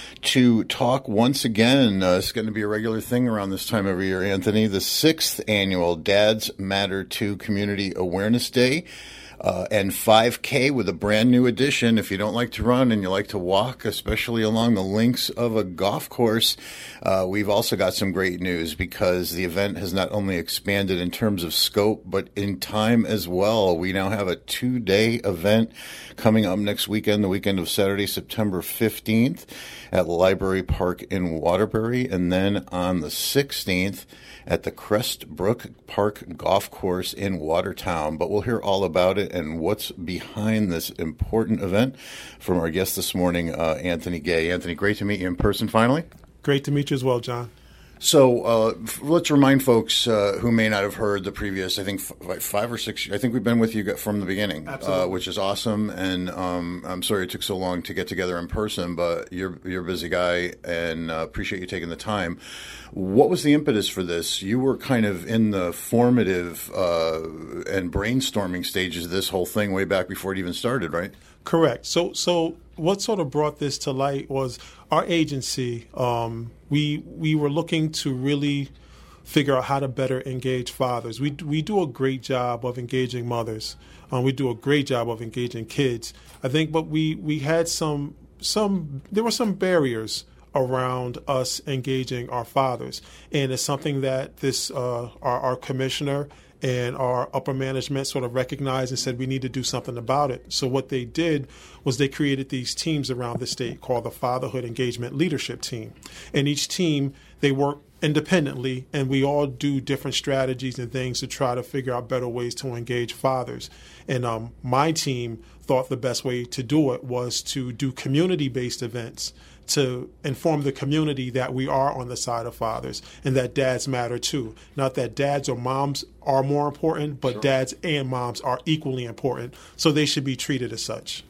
to talk once again. Uh, it's going to be a regular thing around this time every year, Anthony. The sixth annual Dads Matter two Community Awareness Day. Uh, and five K with a brand new edition. If you don't like to run and you like to walk, especially along the links of a golf course, uh, we've also got some great news because the event has not only expanded in terms of scope, but in time as well. We now have a two-day event coming up next weekend, the weekend of Saturday, September fifteenth at Library Park in Waterbury, and then on the sixteenth at the Crestbrook Park Golf Course in Watertown. But we'll hear all about it and what's behind this important event from our guest this morning, uh, Anthony Gay. Anthony, great to meet you in person finally. Great to meet you as well, John. So uh, f- let's remind folks uh, who may not have heard the previous, I think, f- five or six, I think we've been with you from the beginning, uh, which is awesome. And um, I'm sorry it took so long to get together in person, but you're, you're a busy guy and uh, appreciate you taking the time. What was the impetus for this? You were kind of in the formative uh, and brainstorming stages of this whole thing way back before it even started, right? Correct. So, so what sort of brought this to light was our agency. Um, we we were looking to really figure out how to better engage fathers. We we do a great job of engaging mothers. Um, we do a great job of engaging kids. I think, but we we had some some there were some barriers around us engaging our fathers, and it's something that this uh, our, our commissioner and our upper management sort of recognized and said we need to do something about it. So what they did was they created these teams around the state called the Fatherhood Engagement Leadership Team. And each team, they work independently, and we all do different strategies and things to try to figure out better ways to engage fathers. And um, my team thought the best way to do it was to do community-based events to inform the community that we are on the side of fathers and that dads matter too. Not that dads or moms are more important, but sure. Dads and moms are equally important, so they should be treated as such.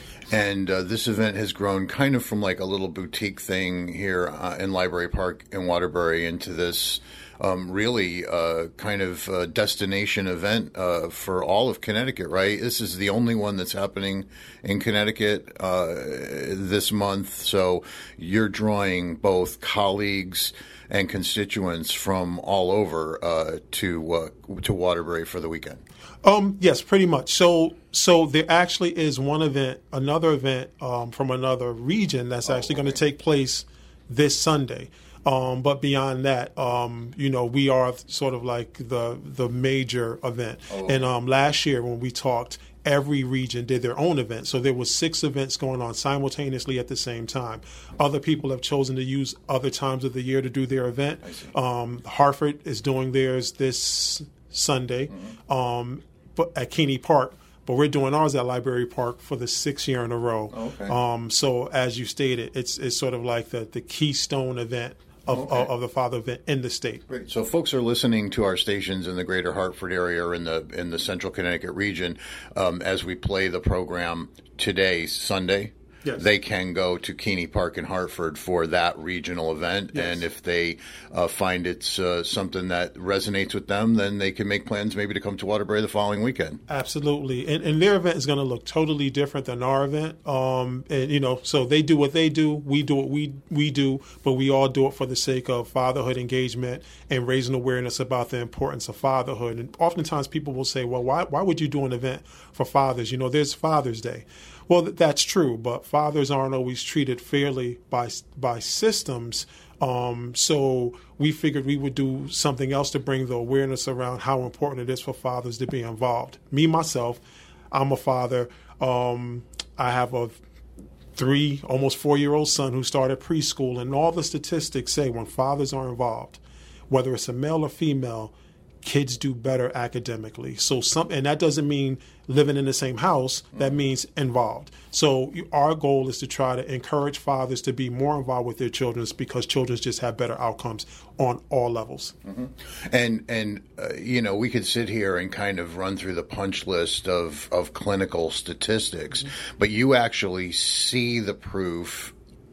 And uh, this event has grown kind of from like a little boutique thing here uh, in Library Park in Waterbury into this um, really uh, kind of uh, destination event uh, for all of Connecticut, right? This is the only one that's happening in Connecticut uh, this month. So you're drawing both colleagues and constituents from all over uh, to uh, to Waterbury for the weekend. Um, yes, pretty much. So, so there actually is one event, another event um, from another region that's actually oh, okay. going to take place this Sunday. Um, but beyond that, um, you know, we are sort of like the the major event. Oh, okay. And um, last year when we talked, every region did their own event. So there was six events going on simultaneously at the same time. Other people have chosen to use other times of the year to do their event. Um, Hartford is doing theirs this Sunday mm-hmm. um, but at Keeney Park. But we're doing ours at Library Park for the sixth year in a row. Okay. Um, so as you stated, it's it's sort of like the, the keystone event of, okay. of, of the father event in the state. Great. So folks are listening to our stations in the greater Hartford area or in the in the central Connecticut region um, as we play the program today, Sunday. Yes. They can go to Keeney Park in Hartford for that regional event. Yes. And if they uh, find it's uh, something that resonates with them, then they can make plans maybe to come to Waterbury the following weekend. Absolutely. And, and their event is going to look totally different than our event. Um, and, you know, so they do what they do. We do what we, we do. But we all do it for the sake of fatherhood engagement and raising awareness about the importance of fatherhood. And oftentimes people will say, well, why, why would you do an event for fathers? You know, there's Father's Day. Well, that's true, but fathers aren't always treated fairly by by systems. Um, so we figured we would do something else to bring the awareness around how important it is for fathers to be involved. Me, myself, I'm a father. Um, I have a three, almost four-year-old son who started preschool, and all the statistics say when fathers are involved, whether it's a male or female, kids do better academically. So some, and that doesn't mean living in the same house. That means involved. So our goal is to try to encourage fathers to be more involved with their children because children just have better outcomes on all levels. Mm-hmm. And, and uh, you know, we could sit here and kind of run through the punch list of, of clinical statistics, mm-hmm. but you actually see the proof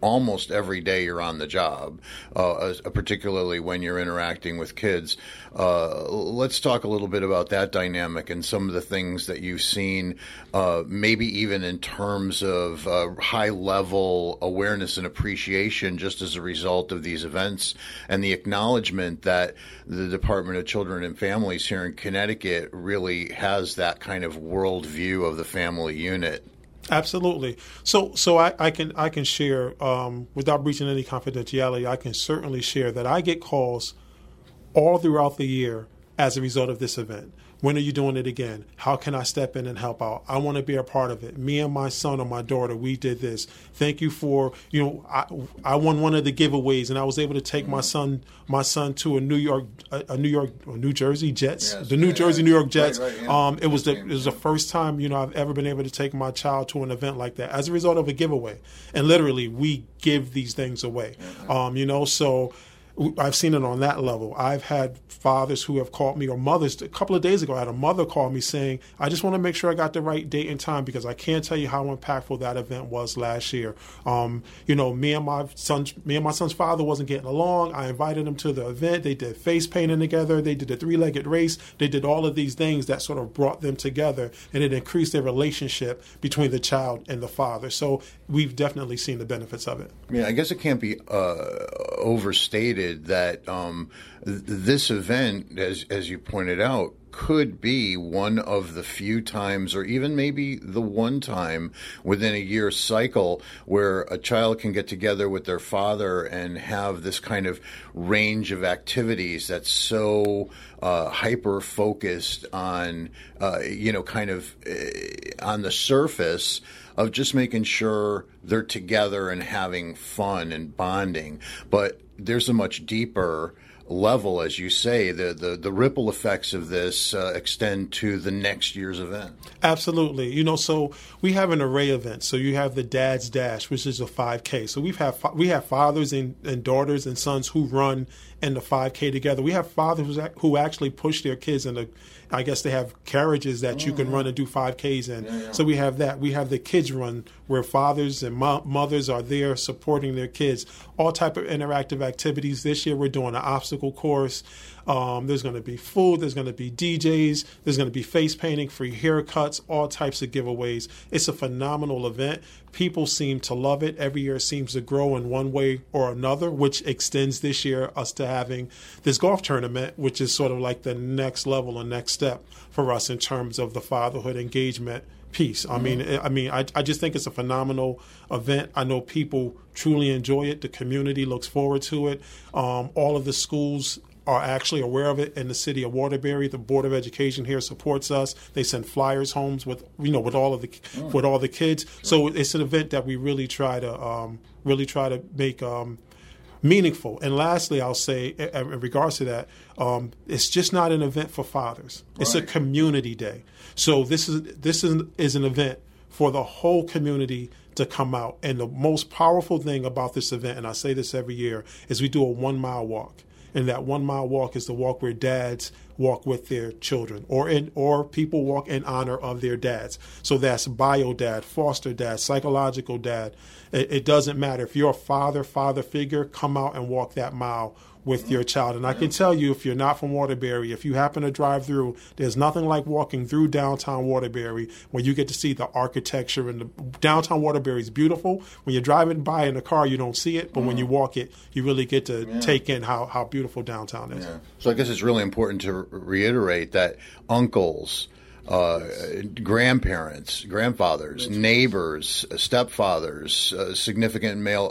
almost every day you're on the job, uh, particularly when you're interacting with kids. Uh, let's talk a little bit about that dynamic and some of the things that you've seen, uh, maybe even in terms of uh, high-level awareness and appreciation just as a result of these events, and the acknowledgement that the Department of Children and Families here in Connecticut really has that kind of worldview of the family unit. Absolutely. So, so I, I can I can share um, without breaching any confidentiality. I can certainly share that I get calls all throughout the year as a result of this event. When are you doing it again? How can I step in and help out? I want to be a part of it. Me and my son or my daughter, we did this. Thank you for, you know, I, I won one of the giveaways, and I was able to take my son my son to a New York, a, a New York, or New Jersey Jets, yes, the New yeah, Jersey yeah. New York Jets. Right, right, yeah. um, it was the it was the first time, you know, I've ever been able to take my child to an event like that as a result of a giveaway. And literally, we give these things away. Yeah. Um, you know, so. I've seen it on that level. I've had fathers who have called me, or mothers. A couple of days ago, I had a mother call me saying, I just want to make sure I got the right date and time, because I can't tell you how impactful that event was last year. Um, you know, me and my son, me and my son's father wasn't getting along. I invited him to the event. They did face painting together. They did a three-legged race. They did all of these things that sort of brought them together, and it increased their relationship between the child and the father. So we've definitely seen the benefits of it. Yeah, I guess it can't be uh, overstated that um, th- this event, as as you pointed out, could be one of the few times, or even maybe the one time within a year cycle, where a child can get together with their father and have this kind of range of activities that's so uh, hyper focused on, uh, you know, kind of uh, on the surface of just making sure they're together and having fun and bonding. But there's a much deeper level, as you say. The the, the ripple effects of this uh, extend to the next year's event. Absolutely. You know, so we have an array of events. So you have the Dad's Dash, which is a five K. So we've had we have fathers and, and daughters and sons who run in the five K together. We have fathers who actually push their kids in the, I guess they have carriages that mm-hmm. you can run and do five Ks in. Yeah, yeah. So we have that. We have the kids run, where fathers and mo- mothers are there supporting their kids. All type of interactive activities. This year we're doing an obstacle course. Um, there's going to be food. There's going to be D Js. There's going to be face painting, free haircuts, all types of giveaways. It's a phenomenal event. People seem to love it. Every year it seems to grow in one way or another, which extends this year us to having this golf tournament, which is sort of like the next level and next step for us in terms of the fatherhood engagement piece. I mean, I mean, I, I just think it's a phenomenal event. I know people truly enjoy it. The community looks forward to it. Um, all of the schools are actually aware of it in the city of Waterbury. The Board of Education here supports us. They send flyers homes with, you know, with all of the oh. with all the kids. Sure. So it's an event that we really try to um, really try to make um, meaningful. And lastly, I'll say, in regards to that, um, it's just not an event for fathers. It's right. a community day. So this is this is is an event for the whole community to come out. And the most powerful thing about this event, and I say this every year, is we do a one mile walk. And that one mile walk is the walk where dads walk with their children, or in, or people walk in honor of their dads. So that's bio dad, foster dad, psychological dad. It, it doesn't matter. If you're a father, father figure, come out and walk that mile with your child. And I can tell you, if you're not from Waterbury, if you happen to drive through, there's nothing like walking through downtown Waterbury, where you get to see the architecture. And the downtown Waterbury is beautiful. When you're driving by in a car, you don't see it, but mm. when you walk it, you really get to yeah. take in how, how beautiful downtown is. Yeah. So I guess it's really important to re- reiterate that uncles, Uh, grandparents, grandfathers, neighbors, stepfathers, uh, significant male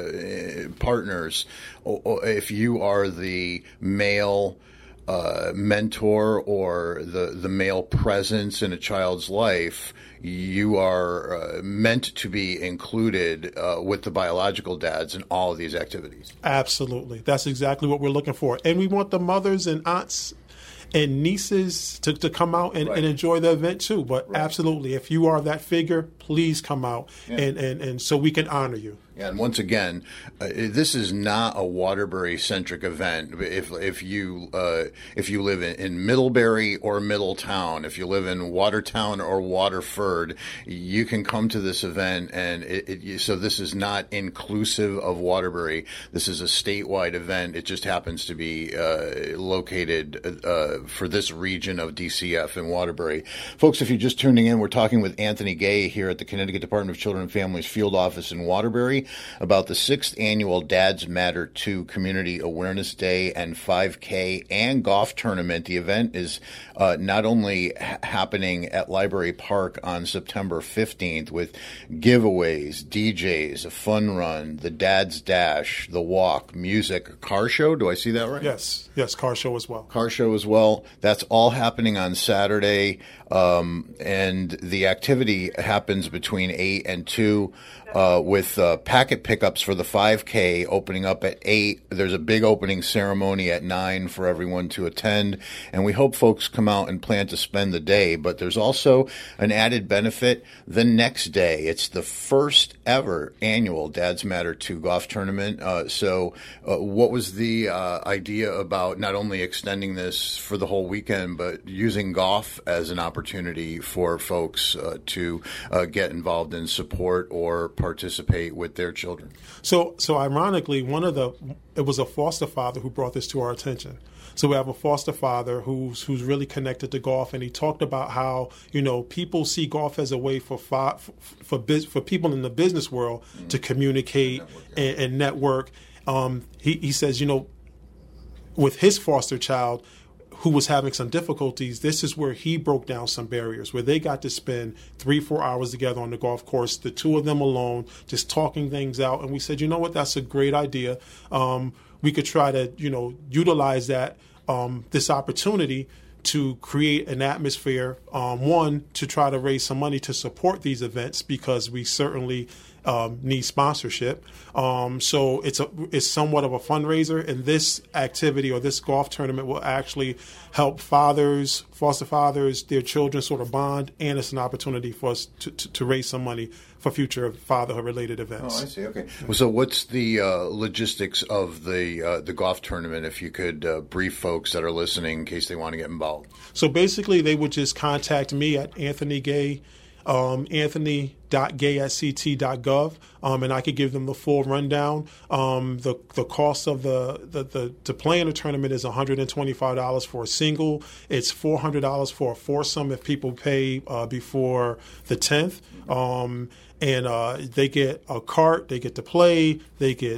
uh, partners. If you are the male uh, mentor or the, the male presence in a child's life, you are uh, meant to be included uh, with the biological dads in all of these activities. Absolutely. That's exactly what we're looking for. And we want the mothers and aunts and nieces to, to come out and, right. and enjoy the event too. But right. absolutely, if you are that figure, please come out yeah. and, and, and so we can honor you. And once again, uh, this is not a Waterbury-centric event. If if you uh, if you live in, in Middlebury or Middletown, if you live in Watertown or Waterford, you can come to this event. And it, it, so this is not inclusive of Waterbury. This is a statewide event. It just happens to be uh, located uh, for this region of D C F in Waterbury. Folks, if you're just tuning in, we're talking with Anthony Gay here at the Connecticut Department of Children and Families Field Office in Waterbury about the sixth annual Dads Matter two Community Awareness Day and five K and golf tournament. The event is uh, not only ha- happening at Library Park on September fifteenth with giveaways, D Js, a fun run, the Dad's Dash, the walk, music, a car show. Do I see that right? Yes, yes, car show as well. Car show as well. That's all happening on Saturday, um, and the activity happens between eight and two. Uh, with uh, packet pickups for the five K opening up at eight. There's a big opening ceremony at nine for everyone to attend, and we hope folks come out and plan to spend the day. But there's also an added benefit the next day. It's the first ever annual Dads Matter two golf tournament. Uh, so uh, what was the uh, idea about not only extending this for the whole weekend, but using golf as an opportunity for folks uh, to uh, get involved in support or participate with their children? So, so ironically, one of the it was a foster father who brought this to our attention. So we have a foster father who's who's really connected to golf, and he talked about how you know people see golf as a way for for for, biz, for people in the business world mm-hmm. to communicate network, yeah. and, and network. Um, he he says you know with his foster child, who was having some difficulties, this is where he broke down some barriers, where they got to spend three, four hours together on the golf course, the two of them alone, just talking things out. And we said, you know what, that's a great idea. Um, we could try to, you know, utilize that, um, this opportunity to create an atmosphere, um, one, to try to raise some money to support these events, because we certainly um, need sponsorship. Um, so it's a it's somewhat of a fundraiser, and this activity or this golf tournament will actually help fathers, foster fathers, their children sort of bond, and it's an opportunity for us to, to, to raise some money for future fatherhood-related events. Oh, I see. Okay. So what's the uh, logistics of the uh, the golf tournament, if you could uh, brief folks that are listening in case they want to get involved? So basically, they would just contact me at Anthony Gay, um, anthony dot gay at c t dot gov, um, and I could give them the full rundown. Um, the the cost of the, the, the to play in the tournament is one hundred twenty-five dollars for a single. It's four hundred dollars for a foursome if people pay uh, before the tenth. Um, and uh, they get a cart, they get to play, they get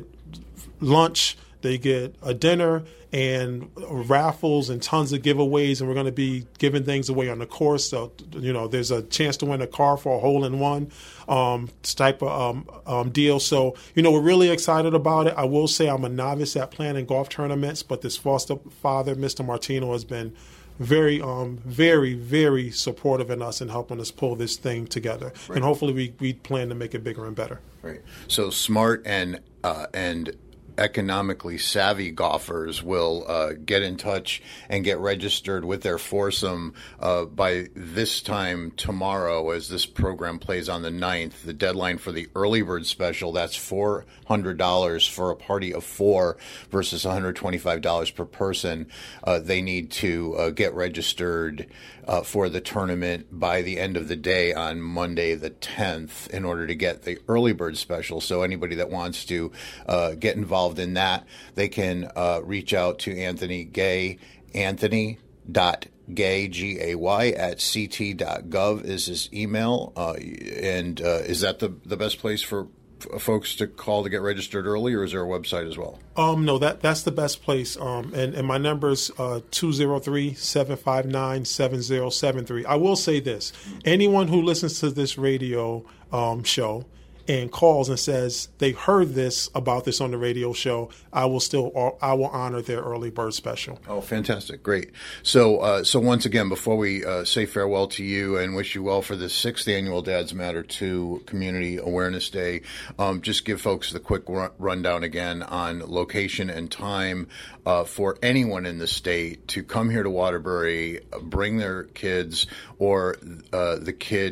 lunch, they get a dinner, and raffles and tons of giveaways, and we're going to be giving things away on the course. So, you know, there's a chance to win a car for a hole-in-one um, type of um, um, deal. So, you know, we're really excited about it. I will say I'm a novice at planning golf tournaments, but this foster father, Mister Martino, has been very, um, very, very supportive in us and helping us pull this thing together. Right. And hopefully we, we plan to make it bigger and better. Right. So smart and uh, and economically savvy golfers will uh, get in touch and get registered with their foursome uh, by this time tomorrow as this program plays on the ninth. The deadline for the early bird special, that's four hundred dollars for a party of four versus one hundred twenty-five dollars per person. Uh, they need to uh, get registered uh, for the tournament by the end of the day on Monday the tenth in order to get the early bird special. So anybody that wants to uh, get involved in that, they can uh, reach out to Anthony Gay, Anthony dot gay, G A Y, at c t dot gov is his email. Uh, and uh, is that the, the best place for f- folks to call to get registered early, or is there a website as well? Um, no, that that's the best place. Um, and, and my number is uh, two oh three, seven five nine, seven oh seven three. I will say this. Anyone who listens to this radio um, show and calls and says they heard this about this on the radio show, I will still I will honor their early bird special. Oh, fantastic. Great. So uh, so once again, before we uh, say farewell to you and wish you well for the sixth annual Dads Matter two Community Awareness Day, um, just give folks the quick rundown again on location and time uh, for anyone in the state to come here to Waterbury, bring their kids, or uh, the kid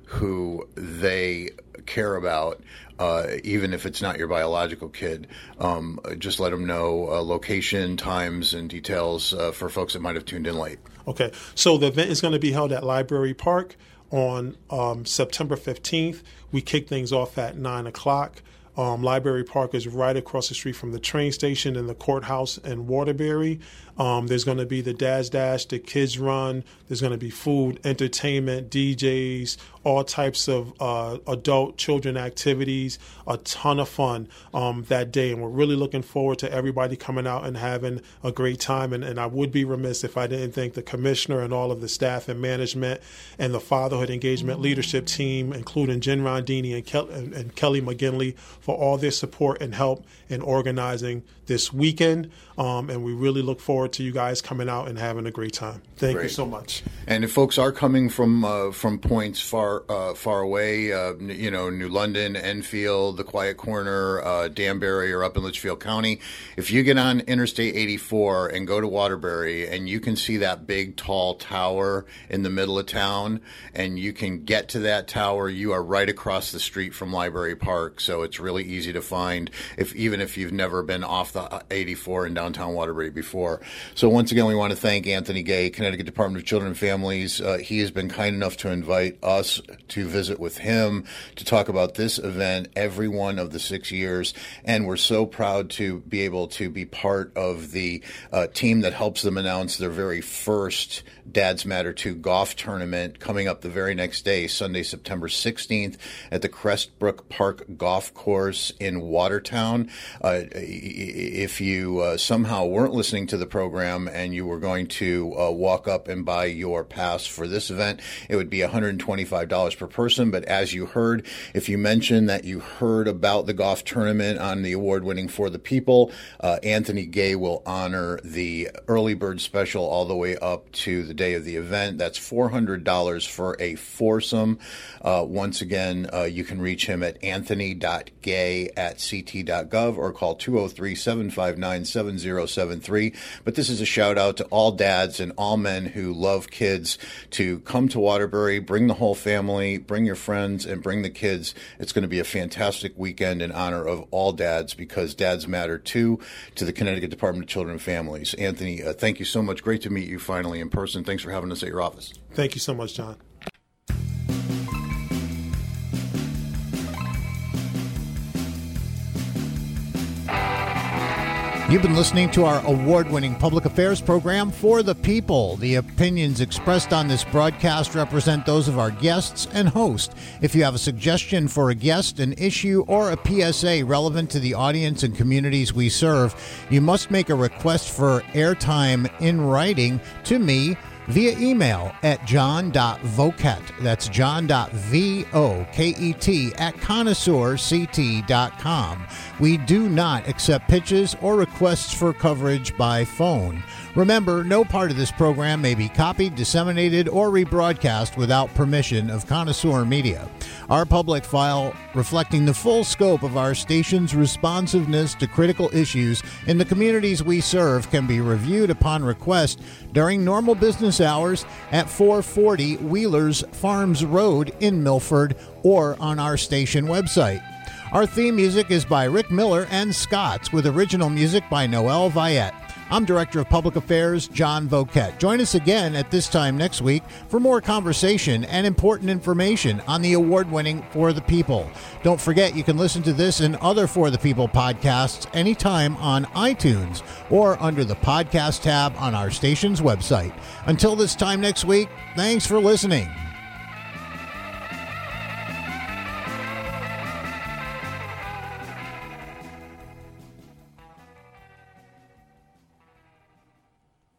who they care about, uh, even if it's not your biological kid. Um, just let them know uh, location, times, and details uh, for folks that might have tuned in late. Okay, so the event is going to be held at Library Park on um, September fifteenth. We kick things off at nine o'clock. Um, Library Park is right across the street from the train station and the courthouse in Waterbury. Um, there's going to be the Dad's Dash, the Kids Run. There's going to be food, entertainment, D Js, all types of uh, adult children activities, a ton of fun um, that day. And we're really looking forward to everybody coming out and having a great time. And, and I would be remiss if I didn't thank the commissioner and all of the staff and management and the Fatherhood Engagement Leadership Team, including Jen Rondini and, Kel- and, and Kelly McGinley, for all their support and help in organizing this weekend. Um, and we really look forward to you guys coming out and having a great time. Thank Great. you so much. And if folks are coming from uh, from points far uh, far away, uh, you know, New London, Enfield, the Quiet Corner, uh, Danbury, or up in Litchfield County, if you get on Interstate eighty-four and go to Waterbury and you can see that big, tall tower in the middle of town, and you can get to that tower, you are right across the street from Library Park, so it's really easy to find, if even if you've never been off the eighty-four in downtown Waterbury before. So once again, we want to thank Anthony Gay, Connecticut Department of Children and Families. Uh, he has been kind enough to invite us to visit with him to talk about this event every one of the six years. And we're so proud to be able to be part of the uh, team that helps them announce their very first Dads Matter two golf tournament coming up the very next day, Sunday, September sixteenth, at the Crestbrook Park Golf Course in Watertown. Uh, if you uh, somehow weren't listening to the program and you were going to uh, walk up and buy your pass for this event, it would be one hundred twenty-five dollars per person. But as you heard, if you mentioned that you heard about the golf tournament on the award-winning For the People, uh, Anthony Gay will honor the early bird special all the way up to the day of the event. That's four hundred dollars for a foursome. Uh, once again, uh, you can reach him at anthony dot gay at c t dot gov or call two oh three, seven five nine, seven oh seven three. But this is a shout out to all dads and all men who love kids to come to Waterbury, bring the whole family, bring your friends, and bring the kids. It's going to be a fantastic weekend in honor of all dads, because dads matter too, to the Connecticut Department of Children and Families. Anthony, uh, thank you so much. Great to meet you finally in person. Thanks for having us at your office. Thank you so much, John. You've been listening to our award-winning public affairs program, For the People. The opinions expressed on this broadcast represent those of our guests and host. If you have a suggestion for a guest, an issue, or a P S A relevant to the audience and communities we serve, you must make a request for airtime in writing to me via email at john.voket, that's john.voket at connoisseur c t dot com. We do not accept pitches or requests for coverage by phone. Remember, no part of this program may be copied, disseminated, or rebroadcast without permission of Connoisseur Media. Our public file, reflecting the full scope of our station's responsiveness to critical issues in the communities we serve, can be reviewed upon request during normal business hours at four forty Wheelers Farms Road in Milford, or on our station website. Our theme music is by Rick Miller and Scots, with original music by Noel Viette. I'm Director of Public Affairs, John Voket. Join us again at this time next week for more conversation and important information on the award-winning For the People. Don't forget, you can listen to this and other For the People podcasts anytime on iTunes or under the podcast tab on our station's website. Until this time next week, thanks for listening.